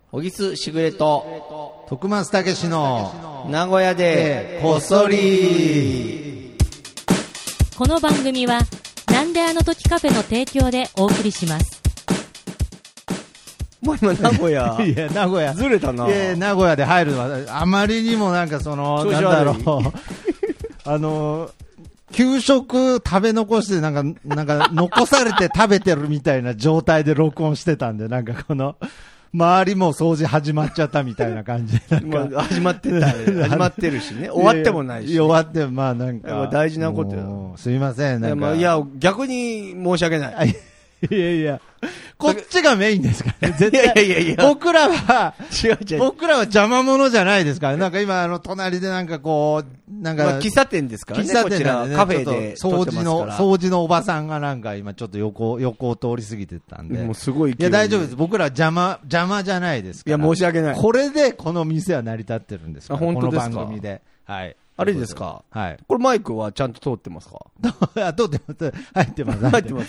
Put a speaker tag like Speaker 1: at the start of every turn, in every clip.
Speaker 1: 小木須しぐれと
Speaker 2: 徳松たけしの
Speaker 1: 名古屋でこっそり。
Speaker 3: この番組はなんであの時カフェの提供でお送りします。
Speaker 1: もう今名古屋
Speaker 2: いや名古屋
Speaker 1: ずれたな。
Speaker 2: いや名古屋で入るのはあまりにもなんかそのなんだろう給食食べ残してなんか残されて食べてるみたいな状態で録音してたんで、なんかこの周りも掃除始まっちゃったみたいな感じで、
Speaker 1: もう始まってるしね。終わってもないし、ね。
Speaker 2: 終わってもまあなんか
Speaker 1: 大事なことよ。
Speaker 2: すいませんなんか
Speaker 1: いや逆に申し訳ない。
Speaker 2: いやいや、こっちがメインですからね。絶対。
Speaker 1: いや
Speaker 2: 僕らは、
Speaker 1: 違う。
Speaker 2: 僕らは邪魔者じゃないですからね。なんか今、隣でなんかこう、なんか、
Speaker 1: まあ、喫茶店ですからね。
Speaker 2: 喫茶店なんでね、
Speaker 1: カフェで
Speaker 2: 掃除のおばさんがなんか今ちょっと横を通り過ぎてたんで。
Speaker 1: もうすごい。
Speaker 2: いや大丈夫です。僕らは邪魔じゃないですから。
Speaker 1: いや申し訳ない。
Speaker 2: これでこの店は成り立ってるんですから。
Speaker 1: 本当ですか。
Speaker 2: この番組で。はい。
Speaker 1: あれですか。
Speaker 2: はい。
Speaker 1: これマイクはちゃんと通ってますか。
Speaker 2: 通ってます。入ってます。
Speaker 1: 入ってます。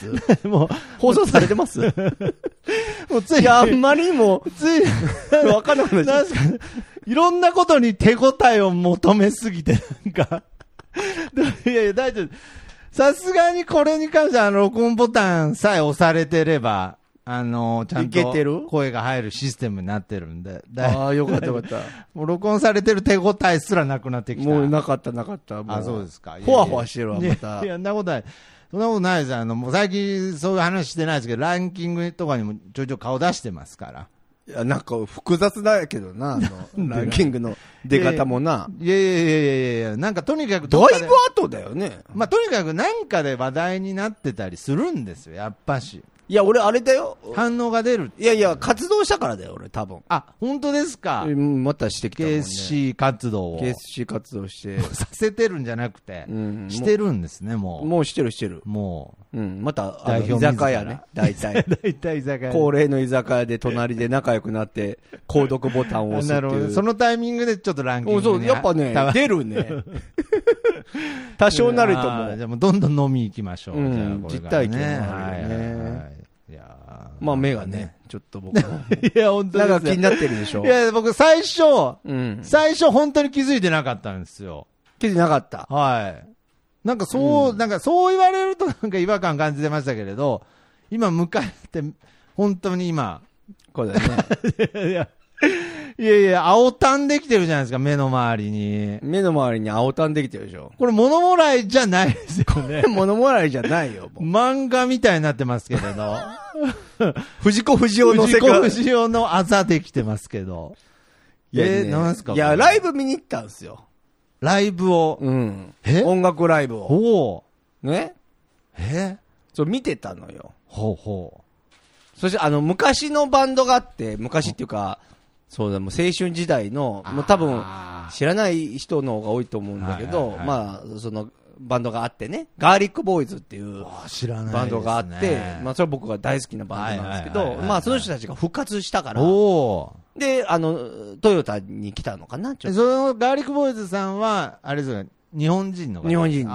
Speaker 2: もう
Speaker 1: 放送されてます。も
Speaker 2: うつい。
Speaker 1: いやあんまりにもわかんなくなっちゃう。
Speaker 2: いろんなことに手応えを求めすぎてなんかいや大丈夫。さすがにこれに関しては録音ボタンさえ押されてれば。ちゃんと声が入るシステムになってるんで。
Speaker 1: ああ、よかったよかった。
Speaker 2: もう録音されてる手応えすらなくなってきた。
Speaker 1: もうなかった。
Speaker 2: あ、そうですか。
Speaker 1: ほわほわしてるわ、また。
Speaker 2: いや、そんなことない。そんなことないです。もう最近そういう話してないですけど、ランキングとかにもちょいちょい顔出してますから。
Speaker 1: いや、なんか複雑だけどな、ランキングの出方もな。
Speaker 2: いや、なんかとにかく
Speaker 1: だいぶ後だよね。
Speaker 2: まあ、とにかくなんかで話題になってたりするんですよ、やっぱし。
Speaker 1: いや、俺あれだよ。
Speaker 2: 反応が出る。
Speaker 1: いや、活動したからだよ、俺多分。
Speaker 2: あ、本当ですか。
Speaker 1: またしてきたもんね。
Speaker 2: 決死活動を。
Speaker 1: 決死活動して。
Speaker 2: させてるんじゃなくて、してるんですね、もう。
Speaker 1: もうしてる。
Speaker 2: も
Speaker 1: う。また、居酒屋ね。大体
Speaker 2: 居酒屋。
Speaker 1: 恒例の居酒屋で隣で仲良くなって、購読ボタンを押すっていう。なるほど。
Speaker 2: そのタイミングでちょっとランキングに。
Speaker 1: そう、やっぱね、出るね。多少なると思う。
Speaker 2: じゃあもうどんどん飲み行きましょう。
Speaker 1: 実体験もあるよね。まあ目がね、ちょっと僕も。
Speaker 2: いや、本当に。
Speaker 1: なんか気になってるでしょ。
Speaker 2: いや、僕最初本当に気づいてなかったんですよ。
Speaker 1: 気づいてなかった。
Speaker 2: はい。なんかそう言われるとなんか違和感感じてましたけれど、今迎えて、本当に今。
Speaker 1: これだね。
Speaker 2: いや、青タンできてるじゃないですか、目の周りに。
Speaker 1: 目の周りに青タンできてるでしょ。
Speaker 2: これ物もらいじゃないですよね。
Speaker 1: 物もらいじゃないよ。
Speaker 2: 漫画みたいになってますけれど。
Speaker 1: 藤子不二雄の世界。
Speaker 2: 藤子不二雄のあざできてますけど。なんすか。
Speaker 1: いや、ライブ見に行ったんですよ。
Speaker 2: ライブを。
Speaker 1: 音楽ライブを。
Speaker 2: ほ
Speaker 1: う。ね。そう、見てたのよ。
Speaker 2: ほう。
Speaker 1: そして昔のバンドがあって、昔っていうか、そうだ、もう青春時代の、もう多分、知らない人の方が多いと思うんだけど、まあ、その、バンドがあってね、ガーリックボーイズっていうバンドがあって、まあ、それは僕が大好きなバンドなんですけど、まあ、その人たちが復活したから、で、トヨタに来たのかな、
Speaker 2: そのガーリックボーイズさんは、あれですか、日本人の方？
Speaker 1: 日本人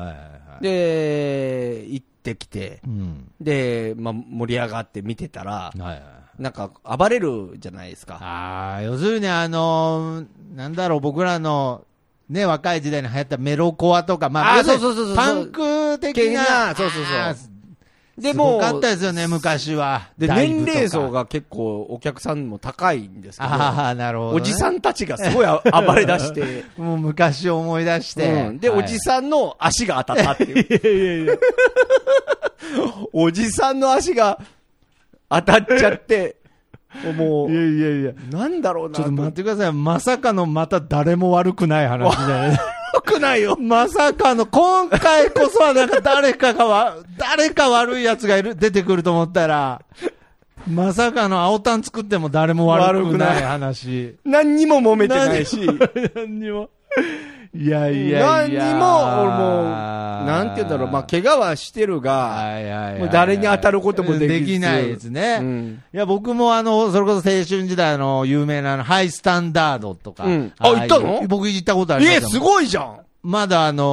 Speaker 1: で、行ってきて、で、まあ、盛り上がって見てたら、なんか、暴れるじゃないですか。
Speaker 2: 要するになんだろう、僕らの、ね、若い時代に流行ったメロコアとか、まあ、
Speaker 1: そう
Speaker 2: パンク的な、
Speaker 1: そう。
Speaker 2: でも、すごかったですよね、昔は。
Speaker 1: で、年齢層が結構お客さんも高いんですけど、
Speaker 2: なるほど。
Speaker 1: おじさんたちがすごい暴れ出して、
Speaker 2: もう昔を思い出して。
Speaker 1: で、おじさんの足が当たったっていう。おじさんの足が、当たっちゃって、もう、
Speaker 2: いや、
Speaker 1: なんだろうな。
Speaker 2: ちょっと待ってください。まさかのまた誰も悪くない話じゃない。
Speaker 1: 悪くないよ。
Speaker 2: まさかの、今回こそはなんか誰か悪い奴が出てくると思ったら、まさかの青タン作っても誰も悪くない話。
Speaker 1: 何にも揉めてないし。
Speaker 2: 何にも。いや。
Speaker 1: 何にも、俺もう、なんて言うんだろう、まあ、怪我はしてるが、もう誰に当たることもでき
Speaker 2: ないですね。いや、僕もそれこそ青春時代有名なハイスタンダードとか。
Speaker 1: 行ったの？
Speaker 2: 僕行ったことあります。
Speaker 1: すごいじゃん。
Speaker 2: まだ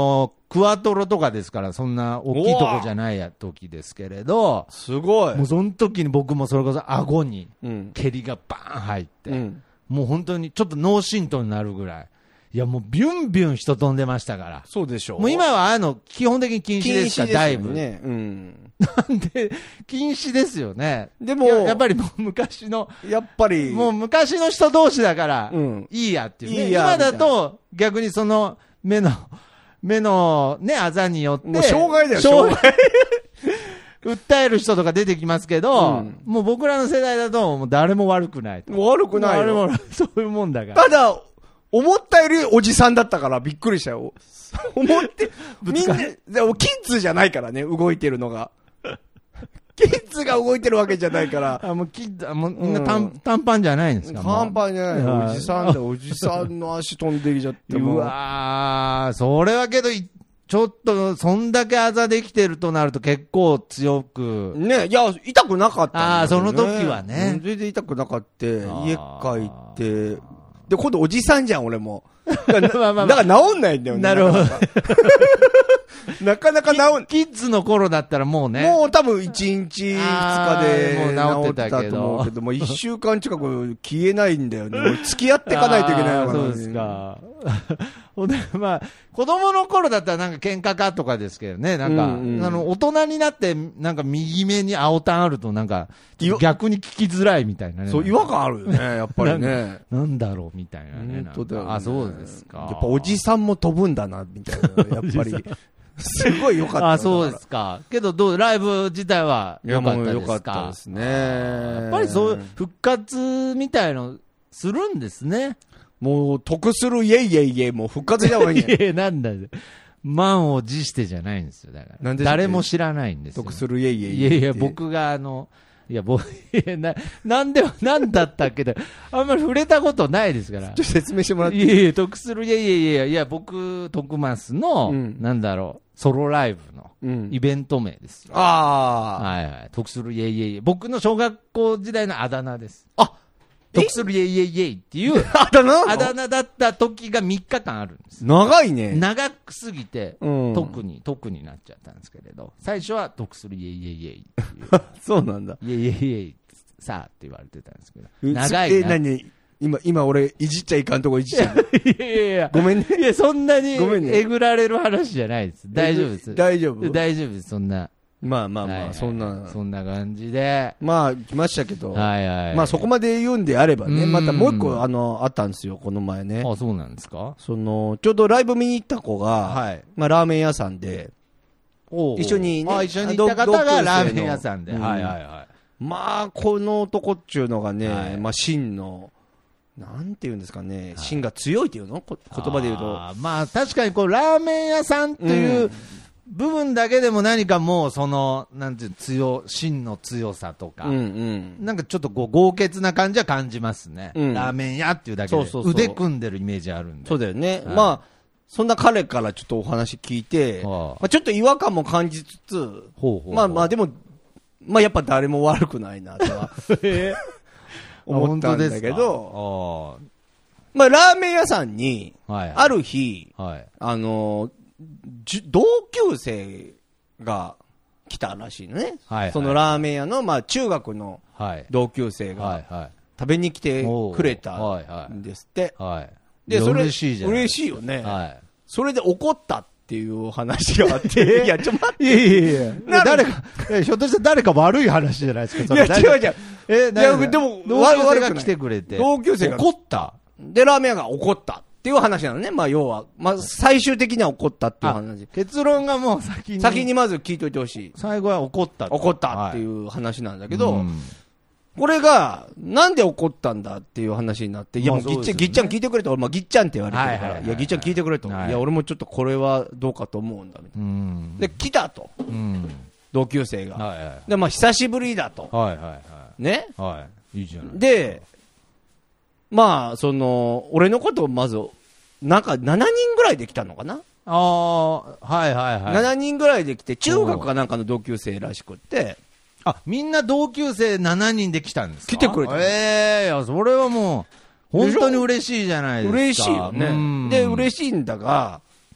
Speaker 2: クワトロとかですから、そんな大きいとこじゃない時ですけれど、
Speaker 1: すごい。
Speaker 2: もうその時に僕もそれこそ顎に蹴りがバーン入って、もう本当にちょっと脳震盪になるぐらい。いやもうビュンビュン人飛んでましたから。
Speaker 1: そうでしょう。
Speaker 2: もう今は基本的に禁止ですから、だいぶ。
Speaker 1: ね。
Speaker 2: なんで、禁止ですよね。
Speaker 1: でも、
Speaker 2: やっぱりもう昔の、
Speaker 1: やっぱり、
Speaker 2: もう昔の人同士だから、いいやっていうね。いいや今だと、逆にその、目のね、あざによって、
Speaker 1: もう障害だよ、障害。
Speaker 2: 訴える人とか出てきますけど、もう僕らの世代だと、もう誰も悪くないと。
Speaker 1: 悪くないよ。
Speaker 2: 誰も、そういうもんだから。
Speaker 1: ただ、思ったよりおじさんだったからびっくりしたよ。思って、みんな、でもキッズじゃないからね、動いてるのが。キッズが動いてるわけじゃないから。
Speaker 2: もうキッズ、もうみんな短パンじゃないんですか？
Speaker 1: 短パンじゃない。おじさんだ、おじさんの足飛んできちゃって。
Speaker 2: うわー、それはけど、ちょっと、そんだけあざできてるとなると結構強く。
Speaker 1: ね、いや、痛くなかったんだよね。
Speaker 2: ああ、その時はね。
Speaker 1: 全然痛くなかった。家帰って、で、今度おじさんじゃん、俺も。だから治んないんだよね。
Speaker 2: なるほど。
Speaker 1: なかなか治ん
Speaker 2: キッズの頃だったらもうね。
Speaker 1: もう多分1日2日で
Speaker 2: もう治ってた
Speaker 1: と思うけど、もう1週間近く消えないんだよね。付き合っていかないといけないのかな。
Speaker 2: そうですか。ほんで、まあ、子供の頃だったらなんか喧嘩かとかですけどね。なんか、大人になって、なんか右目に青タンあるとなんか、逆に聞きづらいみたいなね。
Speaker 1: そう、違和感あるよね、やっぱりね。
Speaker 2: なんだろうみたいなね。
Speaker 1: 本当だよね。
Speaker 2: あ、そうですか。
Speaker 1: やっぱおじさんも飛ぶんだな、みたいな。やっぱり。すごい良かった。
Speaker 2: あ、そうですか。けど、ライブ自体は良かったですか？
Speaker 1: 良かったですね。
Speaker 2: やっぱりそういう復活みたいのするんですね。
Speaker 1: もう、得するイェイイェイイェイ、もう復活じゃないん
Speaker 2: や。なんだ。満を持してじゃないんですよ。だから。誰も知らないんですよ。
Speaker 1: 得するイェイイェイイ
Speaker 2: ェイ。いや、僕がいや、なんだったっけど、あんまり触れたことないですから。
Speaker 1: ちょっと説明してもらっていい？
Speaker 2: いや、得する、いや、僕、徳増の、なんだろう、ソロライブのイベント名ですよ。はいはい。得する僕の小学校時代のあだ名です。
Speaker 1: あ、
Speaker 2: 得するっていう
Speaker 1: あだ名
Speaker 2: だった時が3日間あるんです。
Speaker 1: 長いね。
Speaker 2: 長くすぎて、特になっちゃったんですけれど、最初は得するっていう。
Speaker 1: そうなんだ。
Speaker 2: さあって言われてたんですけど。長いな。
Speaker 1: 何今俺、いじっちゃいかんとこいじっちゃう。
Speaker 2: いや。
Speaker 1: ごめんね。
Speaker 2: いや、そんなに、えぐられる話じゃないです。大丈夫です。
Speaker 1: 大丈夫
Speaker 2: です、そんな。
Speaker 1: まあ、そんな
Speaker 2: 感じで。
Speaker 1: まあ、来ましたけど。
Speaker 2: はい。
Speaker 1: まあ、そこまで言うんであればね、またもう一個、あったんですよ、この前ね。
Speaker 2: あ、そうなんですか？
Speaker 1: ちょうどライブ見に行った子が、まあ、ラーメン屋さんで、一緒にね、
Speaker 2: 一緒に行った方がラーメン屋さんで。
Speaker 1: まあ、この男っちゅうのがね、まあ、芯の、なんて言うんですかね、芯が強いっていうの？言葉で言うと。
Speaker 2: まあ、確かにラーメン屋さんっていう、部分だけでも何かもうなんていう芯の強さとか、なんかちょっと豪傑な感じは感じますね。ラーメン屋っていうだけで腕組んでるイメージあるんで。
Speaker 1: そうだよね。まあ、そんな彼からちょっとお話聞いて、まあちょっと違和感も感じつつ、まあでも、まあやっぱ誰も悪くないなとは思ったんだけど、まあラーメン屋さんに、ある日、同級生が来たらしいのね。そのラーメン屋の、まあ中学の同級生が食べに来てくれたんですって。
Speaker 2: で、それ嬉しいじゃん。
Speaker 1: 嬉しいよね。それで怒ったっていう話があって。いや、ちょっと待って。
Speaker 2: いや、誰か、ひょっとして誰か悪い話じゃないですか、
Speaker 1: いや、違う。いや、でも、
Speaker 2: 同級生が来てくれて。
Speaker 1: 同級生が
Speaker 2: 怒った。
Speaker 1: で、ラーメン屋が怒ったっていう話なのね。まあ、要は。まあ、最終的には怒ったっていう話。
Speaker 2: 結論がもう
Speaker 1: 先にまず聞いといてほしい。
Speaker 2: 最後は怒った
Speaker 1: っていう話なんだけど、これが、なんで怒ったんだっていう話になって、いや、もうぎっちゃん聞いてくれと、まあ、ぎっちゃんって言われてるから、いや、ぎっちゃん聞いてくれと。いや、俺もちょっとこれはどうかと思うんだ、みたいな。で、来たと。同級生が。で、まあ、久しぶりだと。ね。
Speaker 2: いいじゃない。
Speaker 1: で、まあ、俺のことをまず、なんか7人ぐらいで来たのかな7人ぐらいで来て、中学かなんかの同級生らしくって、
Speaker 2: みんな同級生7人で来たんですか？
Speaker 1: 来てくれた。
Speaker 2: いや、それはもう、本当に嬉しいじゃないですか。
Speaker 1: 嬉しいよね。で、嬉しいんだが、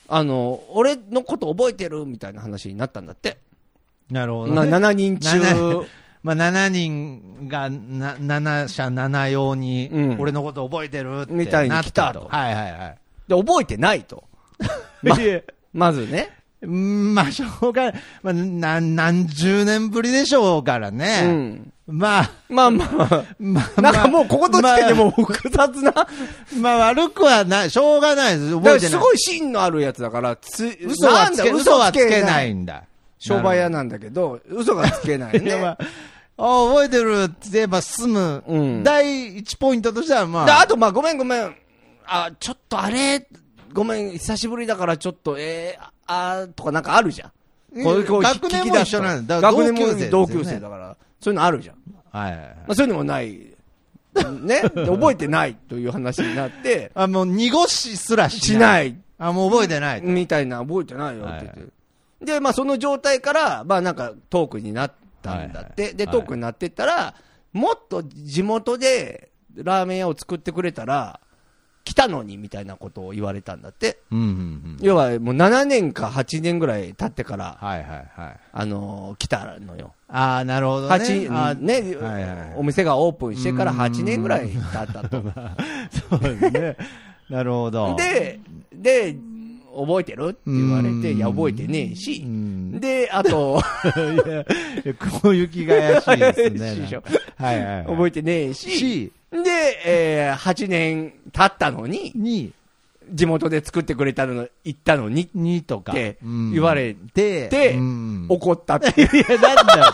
Speaker 1: 俺のこと覚えてるみたいな話になったんだって。
Speaker 2: なるほど、ね。
Speaker 1: 7人中。
Speaker 2: まあ、7人が7社7用に、俺のこと覚えてるって
Speaker 1: みたいに来たと。
Speaker 2: はいはいはい。
Speaker 1: で、覚えてないと。まずね。
Speaker 2: まあ、しょうがない。まあ、何十年ぶりでしょうからね。まあ。なん
Speaker 1: かもうこことつけても複雑な。
Speaker 2: まあ悪くはない。しょうがないです。
Speaker 1: 覚えてない。すごい芯のあるやつだから、
Speaker 2: 嘘はつけないんだ。
Speaker 1: 商売屋なんだけど、嘘がつけないね。
Speaker 2: 覚えてるって言えば済む。第1ポイントとしてはまあ。
Speaker 1: あとごめん。ちょっとあれ、ごめん、久しぶりだからちょっと、とかなんかあるじゃん。
Speaker 2: 学年も一緒なんだ。
Speaker 1: 学年も同級生だから、そういうのあるじゃん。
Speaker 2: はい。
Speaker 1: まあそういうのもない。ね。覚えてないという話になって。
Speaker 2: もう濁しすら
Speaker 1: しない。
Speaker 2: もう覚えてない。
Speaker 1: みたいな、覚えてないよって言って。で、まあその状態から、まあなんかトークになったんだって。で、トークになってったら、もっと地元でラーメン屋を作ってくれたら、来たのにみたいなことを言われたんだって。要はもう7年か8年ぐらい経ってから、来たのよ。
Speaker 2: なるほどね。
Speaker 1: お店がオープンしてから8年ぐらい経ったと。
Speaker 2: そうですね。なるほど。
Speaker 1: で、覚えてるって言われて、いや、覚えてねえし、で、あと、
Speaker 2: こういう気が怪しいですね。
Speaker 1: 怪しいでしょ。覚えてねえし、で、8年経ったのに、地元で作ってくれたの、行ったのに、とか、って言われて、怒ったって。いや、なんだよ、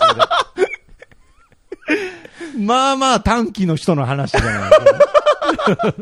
Speaker 2: それ。まあまあ短期の人の話じゃないですか。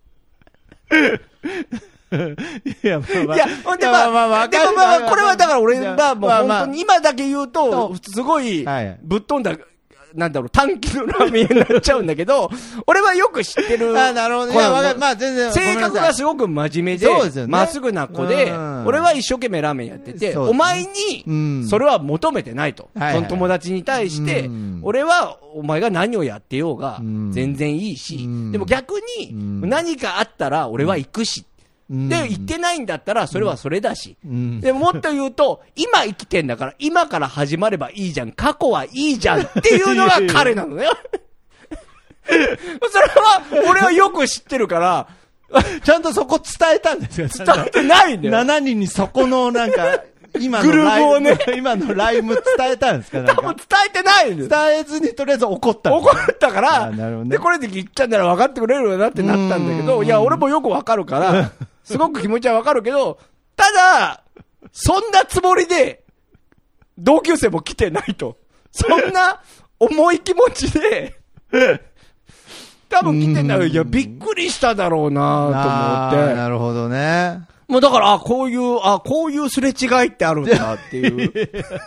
Speaker 1: いや、でもこれはだから俺はもう本当に今だけ言うと、すごいぶっ飛んだ、なんだろう、短期のラーメン屋になっちゃうんだけど、俺はよく知ってる。
Speaker 2: なるほどね。まあ全然。
Speaker 1: 性格がすごく真面目で、まっすぐな子で、俺は一生懸命ラーメンやってて、お前に、それは求めてないと。その友達に対して、俺はお前が何をやってようが、全然いいし、でも逆に、何かあったら俺は行くし。で、言ってないんだったら、それはそれだし。でももっと言うと、今生きてんだから、今から始まればいいじゃん。過去はいいじゃんっていうのが彼なのね。それは、俺はよく知ってるから、
Speaker 2: ちゃんとそこ伝えたんですよ。
Speaker 1: 伝えてないんだよ。
Speaker 2: 7人にそこのなんか、今
Speaker 1: のライムをね、
Speaker 2: 今のライム伝えたんですか？
Speaker 1: 多分伝えてないんです。
Speaker 2: 伝えずにとりあえず怒った。
Speaker 1: 怒ったから、で、これで言っちゃんなら分かってくれるよなってなったんだけど、いや、俺もよく分かるから、すごく気持ちは分かるけど、ただ、そんなつもりで、同級生も来てないと。そんな重い気持ちで、多分来てない。いや、びっくりしただろうなと思って。
Speaker 2: なるほどね。
Speaker 1: もうだから、こういうすれ違いってあるんだっていう。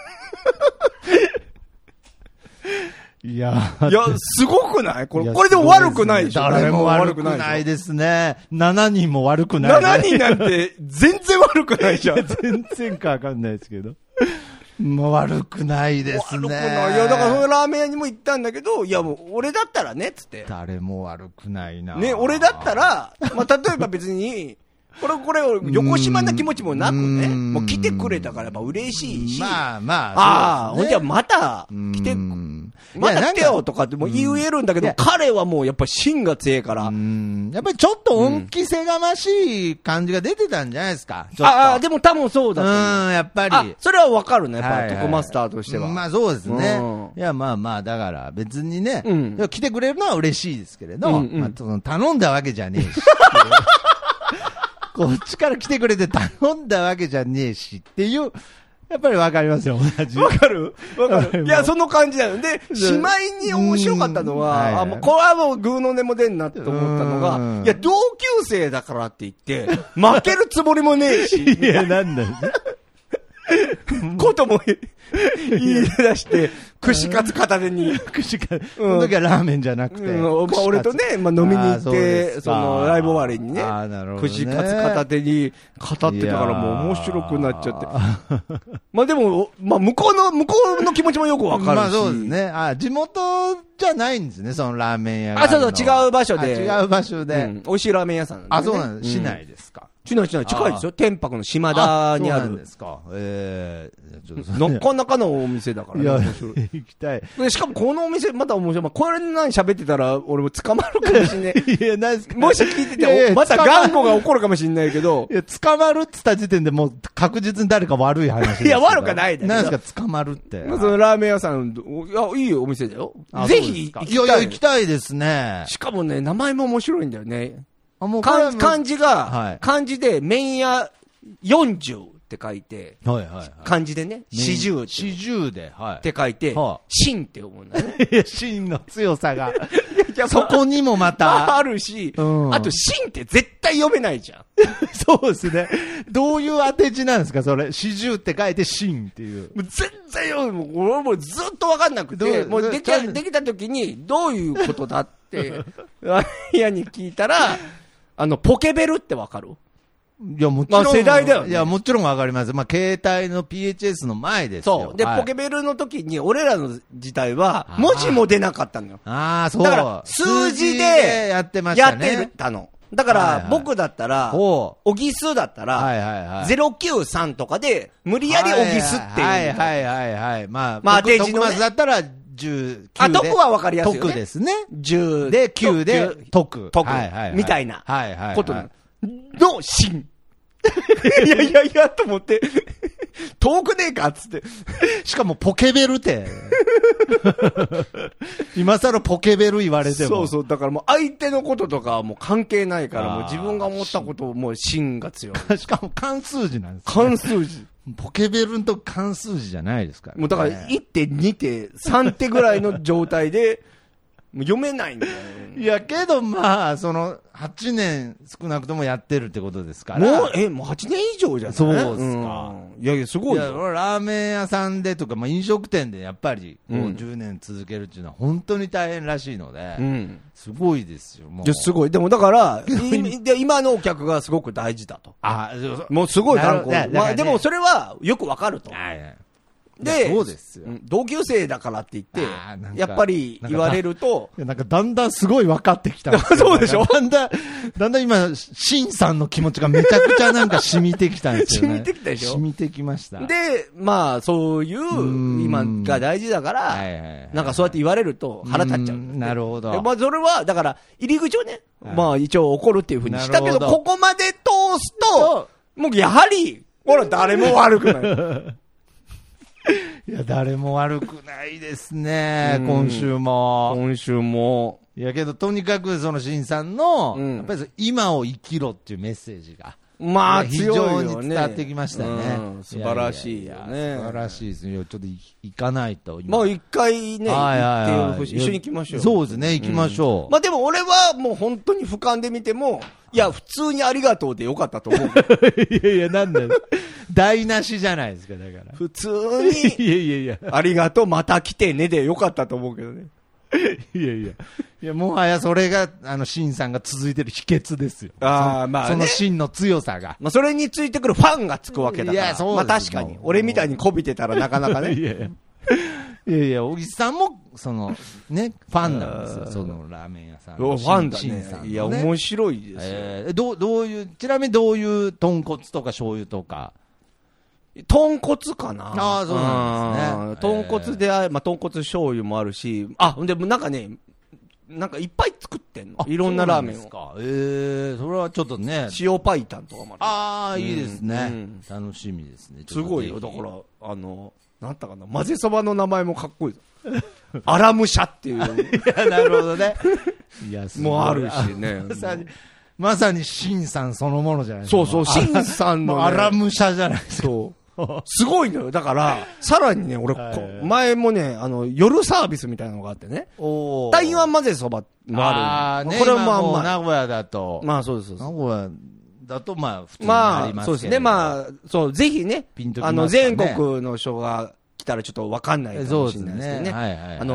Speaker 2: いや、
Speaker 1: すごくないこれでも悪くないでしょ。
Speaker 2: 誰も悪くないですね。7人も悪くない。
Speaker 1: 7人なんて全然悪くないじゃん。
Speaker 2: 全然かわかんないですけど。もう悪くないですね。悪くない。
Speaker 1: いや、だからそのラーメン屋にも行ったんだけど、いやもう俺だったらね、つって。
Speaker 2: 誰も悪くないな。
Speaker 1: ね、俺だったら、まあ、例えば別に、これを横島な気持ちもなくね、もう来てくれたからやっぱ嬉しいし、
Speaker 2: まあ、
Speaker 1: ああ、ほんじゃまた来て、また来てよとかっても言えるんだけど、彼はもうやっぱ芯が強いから。
Speaker 2: やっぱりちょっと恩着せがましい感じが出てたんじゃないですか。
Speaker 1: でも多分そうだと思う。
Speaker 2: やっぱり。
Speaker 1: それはわかるね、やっぱトコマスターとしては。
Speaker 2: まあそうですね。いや、まあだから別にね、来てくれるのは嬉しいですけれど、頼んだわけじゃねえし。こっちから来てくれて頼んだわけじゃねえしっていう、やっぱりわかりますよ、同じ。
Speaker 1: わかるいや、その感じなので、しまいに面白かったのは、これはもうグーの音も出んなって思ったのが、いや、同級生だからって言って、負けるつもりもねえし。
Speaker 2: いや、なんだよ。
Speaker 1: ことも言い出して、串カツ片手に。
Speaker 2: 串カツ。その時はラーメンじゃなくて。
Speaker 1: 俺とね、飲みに行って、ライブ終わりにね、串カツ片手に語ってたからもう面白くなっちゃって。まあでも、向こうの気持ちもよくわかるし。
Speaker 2: まあそうですね。地元じゃないんですね、そのラーメン屋が。
Speaker 1: そう違う場所で。
Speaker 2: 違う場所で。
Speaker 1: 美味しいラーメン屋さん。
Speaker 2: そうなんです。市内ですか。
Speaker 1: 近いですよ。天白の島田にある。
Speaker 2: そうなんですか。
Speaker 1: なかなかのお店だからね。
Speaker 2: いや、行きたい。
Speaker 1: しかもこのお店また面白い。これ何喋ってたら俺も捕まるかもしれない。
Speaker 2: いや、ないですか。
Speaker 1: もし聞いてて、また頑固が起こるかもしれないけど。
Speaker 2: いや、捕まるって言った時点でもう確実に誰か悪い話です。
Speaker 1: いや、悪くないで。
Speaker 2: 何ですか、捕まるって。
Speaker 1: そのラーメン屋さん、いいお店だよ。ぜひ行きたい。
Speaker 2: いや、行きたいですね。
Speaker 1: しかもね、名前も面白いんだよね。漢字で、麺屋40って書いて、漢字でね、40
Speaker 2: で、
Speaker 1: って書いて、芯って思うんだね。
Speaker 2: いや、芯の強さが。そこにもまた。
Speaker 1: あるし、あと芯って絶対読めないじゃん。
Speaker 2: そうですね。どういう当て字なんですか、それ。40って書いて芯っていう。
Speaker 1: もう全然読めない。俺もずっとわかんなくて、もうできた時に、どういうことだって、親に聞いたら、ポケベルってわかる？
Speaker 2: いや、もちろん。
Speaker 1: 世代だよね。
Speaker 2: いや、もちろんわかります。携帯の PHS の前ですよ。
Speaker 1: そう。で、ポケベルの時に、俺らの時代は、文字も出なかったのよ。
Speaker 2: そう。
Speaker 1: だから、数字で、
Speaker 2: やってましたね。
Speaker 1: やってたの。だから、僕だったら、小木数だったら、093とかで、無理やり小木数っていう。
Speaker 2: はい。ま
Speaker 1: あ、定時の。
Speaker 2: だったら、19で。
Speaker 1: 徳はわかりやすいよね。
Speaker 2: 徳ですね。
Speaker 1: 10
Speaker 2: で、9で、徳。
Speaker 1: みたいな。ことの芯。いや、と思って。遠くねえかっつって。
Speaker 2: しかもポケベルって。今更ポケベル言われても。
Speaker 1: そう。だからもう相手のこととかはもう関係ないから、もう自分が思ったことをもう芯が強い。
Speaker 2: しかも関数字なんですね。
Speaker 1: 関数字。
Speaker 2: ポケベルのと関数字じゃないですから、ね。
Speaker 1: もうだから1手、2手、3手ぐらいの状態で、もう読めないんだよ。
Speaker 2: いや、けど8年少なくともやってるってことですから。
Speaker 1: もう8年以上じゃない？
Speaker 2: そうですか。
Speaker 1: いや、すごいよ。
Speaker 2: ラーメン屋さんでとか、飲食店でやっぱり、10年続けるっていうのは本当に大変らしいので、すごいですよ、もう。
Speaker 1: すごい。でもだから、今のお客がすごく大事だと。もうすごい頑固。でもそれはよくわかると。で、
Speaker 2: そうですよ。
Speaker 1: 同級生だからって言って、やっぱり言われると。
Speaker 2: だんだんすごい分かってきた。
Speaker 1: そうでしょ？
Speaker 2: だんだん今、シンさんの気持ちがめちゃくちゃ染みてきたんですよね。
Speaker 1: 染みてきたでしょ？
Speaker 2: 染みてきました。
Speaker 1: で、そういう、今が大事だから、そうやって言われると腹立っちゃう。
Speaker 2: なるほど。
Speaker 1: それは、だから、入り口をね、一応怒るっていうふうにしたけど、ここまで通すと、もうやはり、誰も悪くない。
Speaker 2: いや、誰も悪くないですね、今週も。いやけど、とにかくその新さんの、やっぱり今を生きろっていうメッセージが。
Speaker 1: 非常に
Speaker 2: 伝わってきましたね。
Speaker 1: 素晴らしいよね。
Speaker 2: 素晴らしいですね。ちょっと行かないと。
Speaker 1: 一回ね、行って一緒に行きましょう。
Speaker 2: そうですね、行きましょ
Speaker 1: う。でも俺はもう本当に俯瞰で見ても、いや、普通にありがとうでよかったと思う。
Speaker 2: いや、なんだよ。台無しじゃないですか、だから。
Speaker 1: 普通に、ありがとう、また来てねでよかったと思うけどね。
Speaker 2: いや、もはやそれが、シンさんが続いてる秘訣ですよ。そのシンの強さが。
Speaker 1: それについてくるファンがつくわけだから。いや、そう確かに。俺みたいにこびてたらなかなかね。
Speaker 2: いや、小木さんも、ファンなんですよ、そのラーメン屋さん。
Speaker 1: ファンだね。いや、面白いですよ。
Speaker 2: ちなみにどういう豚骨とか醤油とか。
Speaker 1: 豚骨かな。
Speaker 2: そうなんですね。
Speaker 1: 豚骨で豚骨醤油もあるし、でもいっぱい作ってんの。いろんなラーメンを。
Speaker 2: それはちょっとね。
Speaker 1: 塩パイタンとかも
Speaker 2: ある。いいですね。楽しみですね。
Speaker 1: すごいよ。だから、なんだかな、混ぜそばの名前もかっこいい。アラムシャっていう。
Speaker 2: いや、なるほどね。いや、
Speaker 1: もうあるしね。
Speaker 2: まさにシンさんそのものじゃないですか。
Speaker 1: そう、シンさんの。
Speaker 2: アラムシャじゃないですか。
Speaker 1: すごいのよ。だから、さらにね、俺、前もね、夜サービスみたいなのがあってね。台湾混ぜそばもある。
Speaker 2: これも名古屋だと。
Speaker 1: そうです。
Speaker 2: 名古屋だと、普通にありますけど。
Speaker 1: そうですね。ぜひね、全国の人が来たらちょっとわかんないかもしれないですけどね。
Speaker 2: はいはいはい、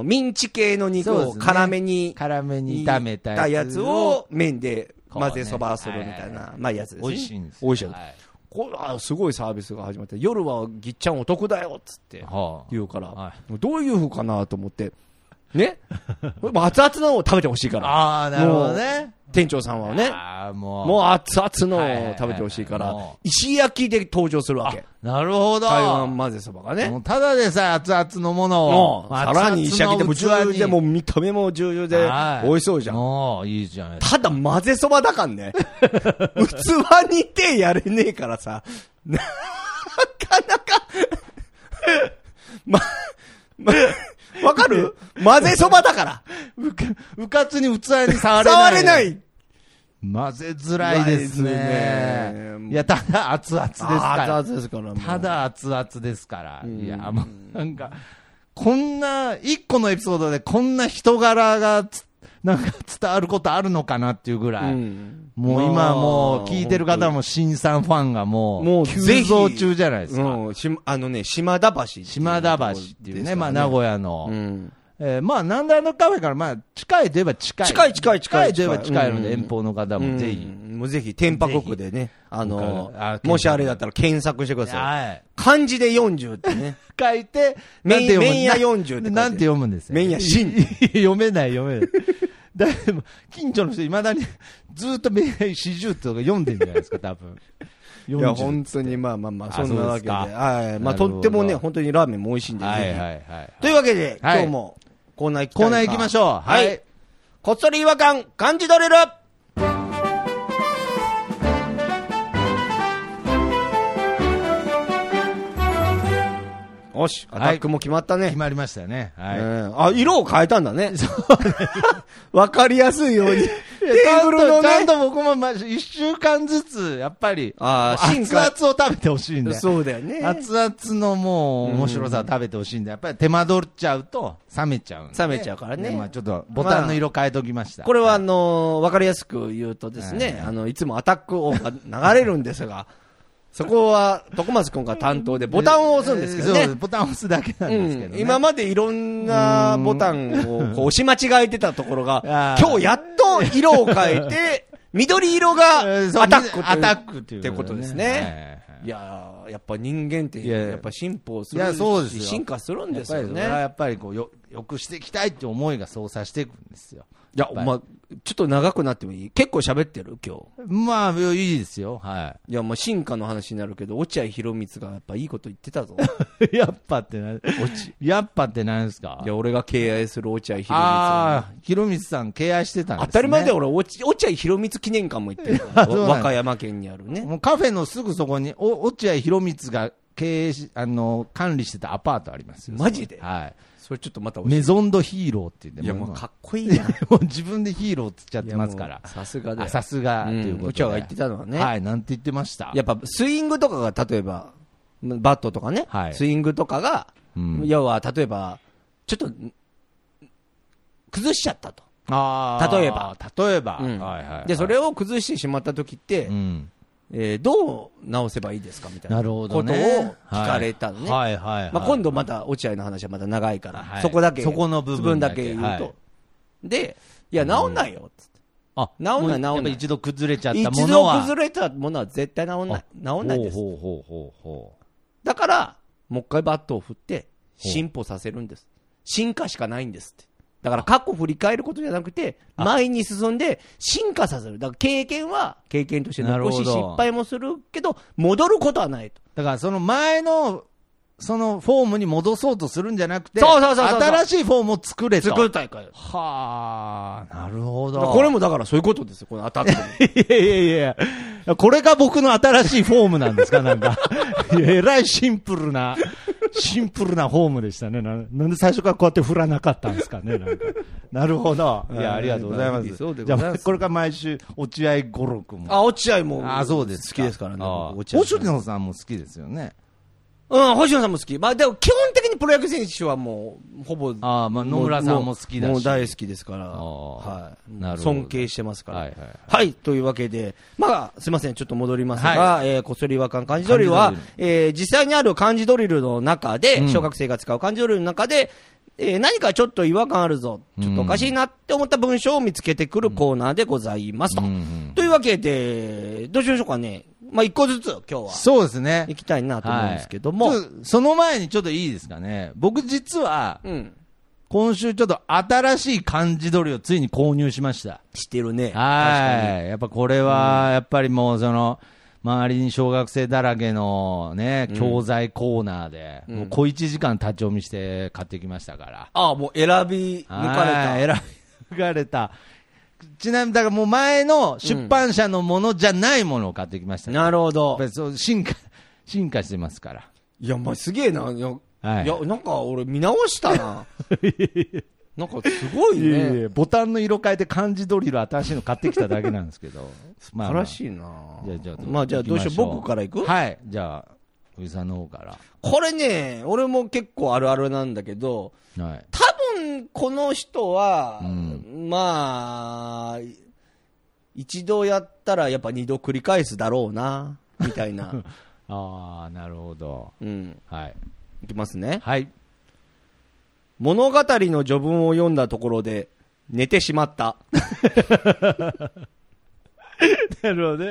Speaker 1: ミンチ系の肉を辛めに
Speaker 2: 炒めた
Speaker 1: やつを麺で混ぜそばするみたいな、まあやつですね。
Speaker 2: 美味しいんです。
Speaker 1: 美味しい。これすごいサービスが始まって、夜はぎっちゃんお得だよっつって言うから、どういう風かなと思って、ね熱々のを食べてほしいから。
Speaker 2: ああ、なるほどね。
Speaker 1: 店長さんはね、もう熱々のを食べてほしいから、石焼きで登場するわけ。
Speaker 2: なるほど。
Speaker 1: 台湾混ぜそばがね。
Speaker 2: もうただでさえ熱々のものを。
Speaker 1: さらに石焼きでもジューでも見た目もジュージューで美味しそうじゃん。
Speaker 2: もういいじゃない。
Speaker 1: ただ混ぜそばだかんね。器に手やれねえからさ。なかなかわかる？混ぜそばだから。
Speaker 2: うかつに器に触れない。
Speaker 1: 触れない。
Speaker 2: 混ぜづらいですね。いや、ただ熱々ですから。
Speaker 1: 熱々ですから。
Speaker 2: ただ熱々ですから。いや、もうなんか、こんな、一個のエピソードでこんな人柄がなんか伝わることあるのかなっていうぐらい。もう今もう聞いてる方も新さんファンがもう急増中じゃないですか。
Speaker 1: 島田橋。
Speaker 2: 島田橋っていうね、まあ名古屋の。まあなんであのカフェからまあ近いといえば近い。
Speaker 1: 近い
Speaker 2: といえば近いので遠方の方もぜひ。
Speaker 1: もうぜひ天白区でね、もしあれだったら検索してください。漢字で40ってね。
Speaker 2: 書いて、
Speaker 1: 麺屋40って
Speaker 2: なんて読むんですよ。
Speaker 1: 麺屋新。
Speaker 2: 読めない。でも、近所の人、未だに、ずっと麺屋40って読んでるんじゃないですか、多分。
Speaker 1: いや、本当に、まあ、そんなわけで。はい。まあ、とってもね、本当にラーメンも美味しいんで、ぜひ。というわけで、今日もコーナー
Speaker 2: 行きましょう。
Speaker 1: はい。こっそり違和感、感じ取れる。よし、アタックも決まったね。
Speaker 2: 決まりましたよね。はい。
Speaker 1: 色を変えたんだね。わかりやすいように。テーブルのね。
Speaker 2: ちゃんと僕も1週間ずつ、やっぱり、熱々を食べてほしいんで。
Speaker 1: そうだよね。
Speaker 2: 熱々のもう面白さを食べてほしいんで、やっぱり手間取っちゃうと冷めちゃうんで。
Speaker 1: 冷めちゃうからね。
Speaker 2: まあちょっとボタンの色変えときました。
Speaker 1: これはわかりやすく言うとですね、いつもアタック音が流れるんですが、そこは、徳松くんが担当でボタンを押すんですけどね。
Speaker 2: そう、ボタンを押すだけなんですけどね。
Speaker 1: 今までいろんなボタンを押し間違えてたところが、今日やっと色を変えて、緑色がアタックってことですね。いややっぱ人間ってやっぱ進歩するし、進化するんですよね。
Speaker 2: やっぱりこうよくしていきたいって思いがそうさせていくんですよ。
Speaker 1: いや、まあ、ちょっと長くなってもいい？結構喋ってる今日。
Speaker 2: まあ、いいですよ。はい。
Speaker 1: いや、まあ、進化の話になるけど、落合博満がやっぱいいこと言ってたぞ。
Speaker 2: やっぱって何ですか？
Speaker 1: いや、俺が敬愛する落合博満。
Speaker 2: ああ、博満さん敬愛してたんですね。
Speaker 1: 当たり前で俺、落合博満記念館も行ってる。和歌山県にあるね。
Speaker 2: もうカフェのすぐそこに、落合博満が経営管理してたアパートありますよ。
Speaker 1: マジで？
Speaker 2: はい。
Speaker 1: それちょっとまた
Speaker 2: メゾンドヒーローって言って。
Speaker 1: いや、もうかっこいいやん。
Speaker 2: もう自分でヒーローって言っちゃってますから。
Speaker 1: さすがだよ。
Speaker 2: さすがということで。
Speaker 1: うちわが言ってたのはね。
Speaker 2: はい、なんて言ってました。
Speaker 1: やっぱスイングとかが、例えば、バットとかね、スイングとかが、要は、例えば、ちょっと、崩しちゃったと。例えば。で、それを崩してしまった時って、どう直せばいいですかみたいなことを聞かれたのね。まあ今度また落合の話はまた長いから、そこだけ、
Speaker 2: そこの部分
Speaker 1: だけ言うと。で、いや、直んないよ。
Speaker 2: 治んない。一度崩れちゃったものは。
Speaker 1: 一度崩れたものは絶対治んない。治んないです。だから、もう一回バットを振って、進歩させるんです。進化しかないんですって。だから過去振り返ることじゃなくて、前に進んで進化させる。だから経験は経験として残し、失敗もするけど、戻ることはないと。
Speaker 2: だからその前の、そのフォームに戻そうとするんじゃなくて、
Speaker 1: 新
Speaker 2: しいフォームを作れと。
Speaker 1: 作りたいから。
Speaker 2: はあ、なるほど。
Speaker 1: これもだからそういうことですよ、このアタッ
Speaker 2: ク。いや、これが僕の新しいフォームなんですか、なんか。えらいシンプルなフォームでしたね。なんで最初からこうやって振らなかったんですかね、なんか。なるほど。いや、ありがとうございます。じゃあ、これから毎週、落合五郎君も。
Speaker 1: 落合も。
Speaker 2: そうです。
Speaker 1: 好きですからね。
Speaker 2: 星野さんも好きですよね。
Speaker 1: 星野さんも好き。まあでも基本的にプロ野球選手はもう、ほぼ。
Speaker 2: まあ野村さんも好きだし。
Speaker 1: もう大好きですから。
Speaker 2: はい。
Speaker 1: なるほど。尊敬してますから。
Speaker 2: はい。
Speaker 1: はい。というわけで、まあ、すいません、ちょっと戻りますが、こっそり違和感漢字ドリルは、実際にある漢字ドリルの中で、小学生が使う漢字ドリルの中で、何かちょっと違和感あるぞ、ちょっとおかしいなって思った文章を見つけてくるコーナーでございますと。というわけで、どうしましょうかね。まあ、一個ずつ今日は。
Speaker 2: そうですね。
Speaker 1: 行きたいなと思うんですけども。
Speaker 2: その前にちょっといいですかね。僕実は、今週ちょっと新しい漢字ドリルをついに購入しました。
Speaker 1: 知ってるね。
Speaker 2: はい。やっぱこれは、やっぱりもう周りに小学生だらけのね、教材コーナーで、もう小1時間立ち読みして買ってきましたから。
Speaker 1: ああ、もう選び抜かれた。
Speaker 2: 選び抜かれた。ちなみに、だからもう前の出版社のものじゃないものを買ってきました、
Speaker 1: なるほど。
Speaker 2: 進化してますから。
Speaker 1: いや、まあ、すげえな。いや、なんか俺見直したな。なんかすごいね。
Speaker 2: ボタンの色変えて漢字ドリル新しいの買ってきただけなんですけど。
Speaker 1: 素晴らしいな。
Speaker 2: じゃあ
Speaker 1: どうしよう。僕から行く？
Speaker 2: はい。じゃあ、藤さんの方から。
Speaker 1: これね、俺も結構あるあるなんだけど、
Speaker 2: はい、
Speaker 1: 多分この人は、まあ、一度やったらやっぱ二度繰り返すだろうな、みたいな。
Speaker 2: ああ、なるほど。はい。
Speaker 1: いきますね。
Speaker 2: はい。
Speaker 1: 物語の序文を読んだところで寝てしまった。
Speaker 2: なるほどね。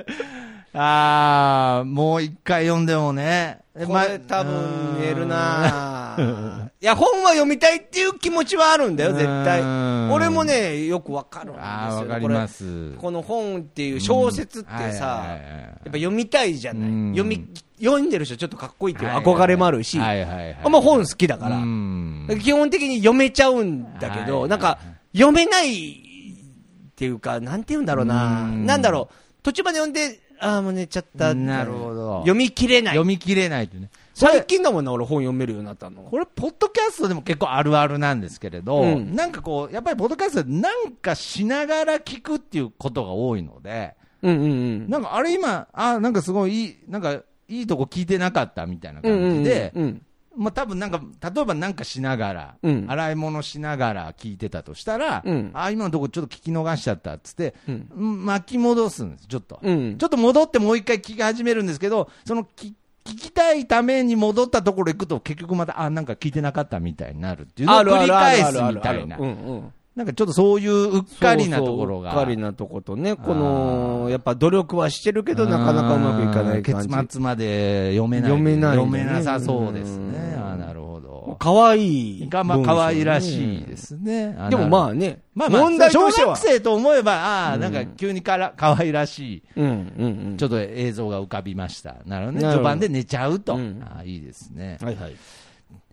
Speaker 2: もう一回読んでもね。
Speaker 1: これ多分見えるな。いや、本は読みたいっていう気持ちはあるんだよ、絶対。俺もね、よくわかるんですよ。
Speaker 2: わかります。
Speaker 1: この本っていう小説ってさ、やっぱ読みたいじゃない。読んでる人ちょっとかっこいいっていう憧れもあるし、まあ本好きだから、基本的に読めちゃうんだけど、なんか読めないっていうか、なんて言うんだろうな。なんだろう、途中まで読んで、もう寝ちゃった。
Speaker 2: なるほど。
Speaker 1: 読み切れない。
Speaker 2: 読み切れないってね。
Speaker 1: 最近だもんな、俺本読めるようになったの。
Speaker 2: これ、ポッドキャストでも結構あるあるなんですけれど、なんかこう、やっぱりポッドキャストでなんかしながら聞くっていうことが多いので、なんかあれ今、なんかすごいなんかいいとこ聞いてなかったみたいな感じで、まあ多分なんか、例えばなんかしながら、洗い物しながら聞いてたとしたら、今のとこちょっと聞き逃しちゃったっつって、巻き戻すんです、ちょっと。ちょっと戻ってもう一回聞き始めるんですけど、その聞きたいために戻ったところ行くと結局また、なんか聞いてなかったみたいになるっていうのを繰り返すみたいな。なんかちょっとそういううっかりなところが。
Speaker 1: うっかりなとことね、この、やっぱ努力はしてるけど、なかなかうまくいかない感じ。
Speaker 2: 結末まで読めなさそうですね。なるほど。
Speaker 1: かわいい。
Speaker 2: かわいらしいですね。
Speaker 1: でもまあね、
Speaker 2: 問題としては。小学生と思えば、なんか急にかわいらしい。ちょっと映像が浮かびました。なるほどね。序盤で寝ちゃうと。いいですね。
Speaker 1: はいはい。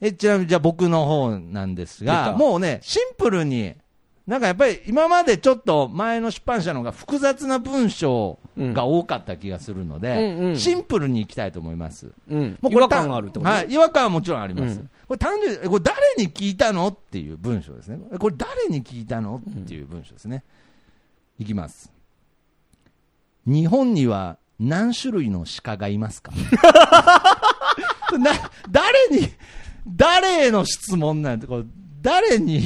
Speaker 2: ちなみにじゃあ僕の方なんですが、もうね、シンプルに、なんかやっぱり今までちょっと前の出版社の方が複雑な文章が多かった気がするので、シンプルにいきたいと思います。
Speaker 1: もう違和感があるってこと？
Speaker 2: はい、違和感はもちろんあります。これ単純に、これ誰に聞いたのっていう文章ですね。これ誰に聞いたのっていう文章ですね。いきます。日本には何種類の鹿がいますか？誰への質問なんて、これ誰に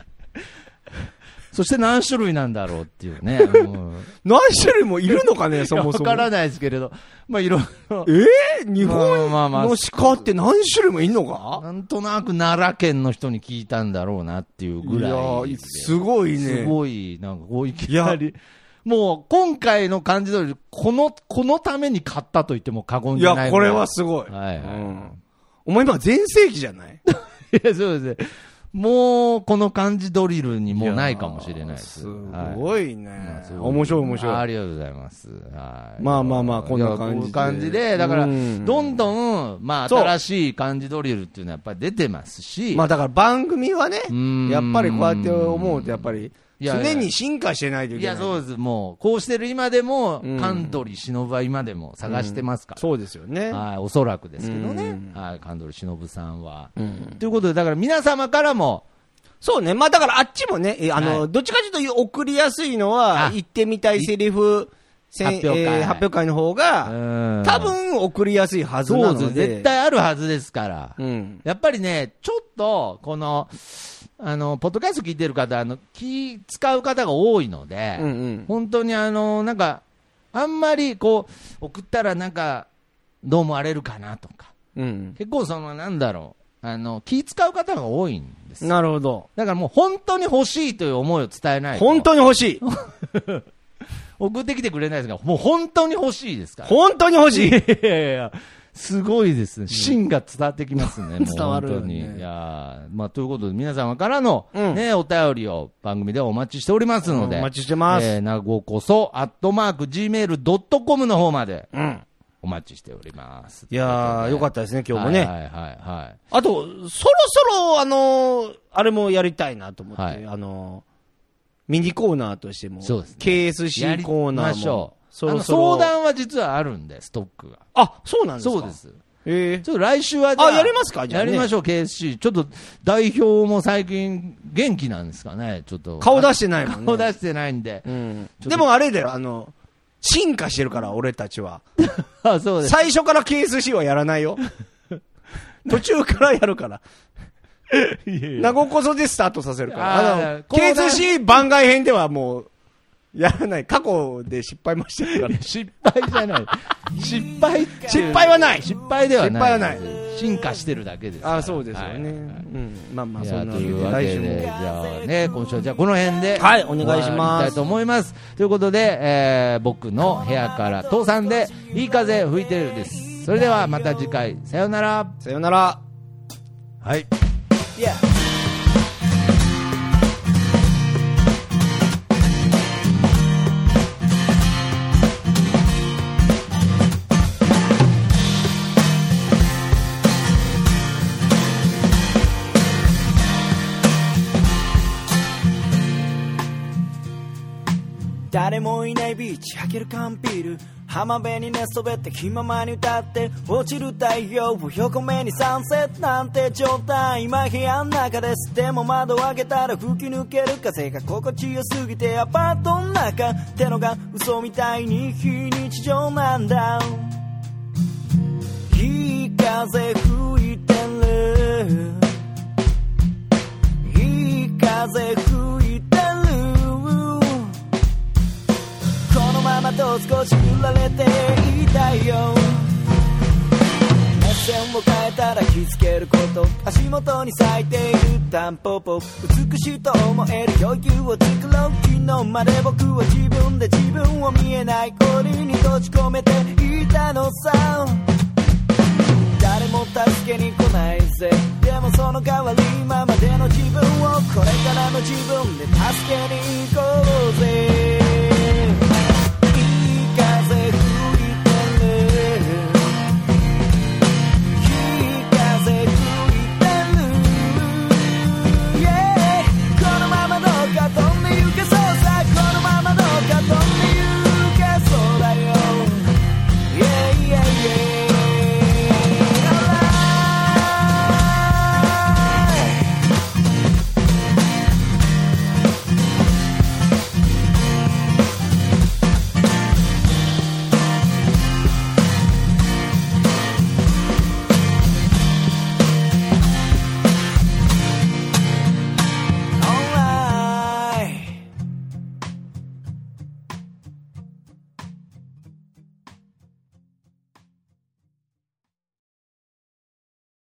Speaker 2: そして何種類なんだろうっていうね。
Speaker 1: 何種類もいるのかね、そもそも。
Speaker 2: わからないですけれど。まあ、いろいろ。
Speaker 1: 日本の鹿って何種類もいんのか？
Speaker 2: なんとなく奈良県の人に聞いたんだろうなっていうぐらい。
Speaker 1: いや、すごいね。
Speaker 2: すごい、なんかこういきなり。もう、今回の漢字通り、このために買ったと言っても過言じゃない。
Speaker 1: いや、これはすごい。
Speaker 2: はい。
Speaker 1: お前今全盛期じゃない？
Speaker 2: いや、そうですね。もう、この漢字ドリルにもうないかもしれないです。
Speaker 1: すごいね。面白い面白い。
Speaker 2: ありがとうございます。
Speaker 1: まあまあまあ、こんな感じ
Speaker 2: で。だから、どんどん、まあ、新しい漢字ドリルっていうのはやっぱり出てますし。
Speaker 1: まあだから番組はね、やっぱりこうやって思うと、やっぱり、常に進化してないといけない。
Speaker 2: いや、そうです。もう、こうしてる今でも、神取忍は今でも探してますから。
Speaker 1: そうですよね。
Speaker 2: はい、おそらくですけどね。はい、神取忍さんは。ということで、だから皆様からも、
Speaker 1: そうね。まあだからあっちもね、どっちかというと送りやすいのは、言ってみたいセリフ、
Speaker 2: 発表
Speaker 1: 会の方が、多分送りやすいはずなので。
Speaker 2: そうです。絶対あるはずですから。やっぱりね、ちょっと、この、ポッドキャスト聞いてる方、気使う方が多いので、本当になんか、あんまりこう、送ったらなんか、どう思われるかなとか。結構なんだろう、気使う方が多いんです。
Speaker 1: なるほど。
Speaker 2: だからもう本当に欲しいという思いを伝えないと。
Speaker 1: 本当に欲しい。
Speaker 2: 送ってきてくれないですが、もう本当に欲しいですから。
Speaker 1: 本当に欲しい。
Speaker 2: いやすごいですね。芯が伝わってきますね。
Speaker 1: 伝わる、ね。
Speaker 2: 本当に。いやということで、皆様からの、ね、お便りを番組でお待ちしておりますので。
Speaker 1: お待ちしてます。
Speaker 2: なごこそ、@gmail.com の方まで。お待ちしております。
Speaker 1: いやー、よかったですね、今日もね。あと、そろそろ、あれもやりたいなと思って、ミニコーナーとしても、KSC コーナーも、そろそろ
Speaker 2: 相談は実はあるんで、ストックが。
Speaker 1: あ、そうなんですか。
Speaker 2: そうです。ちょっと来週は
Speaker 1: やりますかじゃあ、
Speaker 2: やりましょう、KSC。ちょっと、代表も最近、元気なんですかね、ちょっと。
Speaker 1: 顔出してないもんね。
Speaker 2: 顔出してないんで。
Speaker 1: でもあれだよ、進化してるから、俺たちは。
Speaker 2: そうです。
Speaker 1: 最初から KSC はやらないよ。途中からやるから。名古こそでスタートさせるから。KSC 番外編ではもう、やらない。過去で失敗もしてるから。
Speaker 2: 失敗じゃない。失敗
Speaker 1: はない。
Speaker 2: 失敗ではない。
Speaker 1: 失敗はない。
Speaker 2: 進化してるだけです。
Speaker 1: そうですよね。まあ、そんな
Speaker 2: というわけで、じゃあね、今週はじゃあこの辺で。
Speaker 1: はい、お願いします。
Speaker 2: たいと思います。ということで、僕の部屋から父さんで、いい風吹いてるです。それではまた次回、さよなら。
Speaker 1: さよなら。
Speaker 2: はい。
Speaker 4: 誰もいないビーチ開ける缶ビール浜辺に寝そべって気ままに歌って落ちる太陽を横目にサンセットなんて状態今部屋の中ですでも窓を開けたら吹き抜ける風が心地よすぎてアパートの中ってのが嘘みたいに非日常なんだいい風吹いてるいい風吹いてるこのままと少し揺られていたいよ目線を変えたら気づけること足元に咲いているタンポポ美しいと思える余裕を作ろう昨日まで僕は自分で自分を見えない檻に閉じ込めていたのさ誰も助けに来ないぜでもその代わり今までの自分をこれからの自分で助けに行こうぜ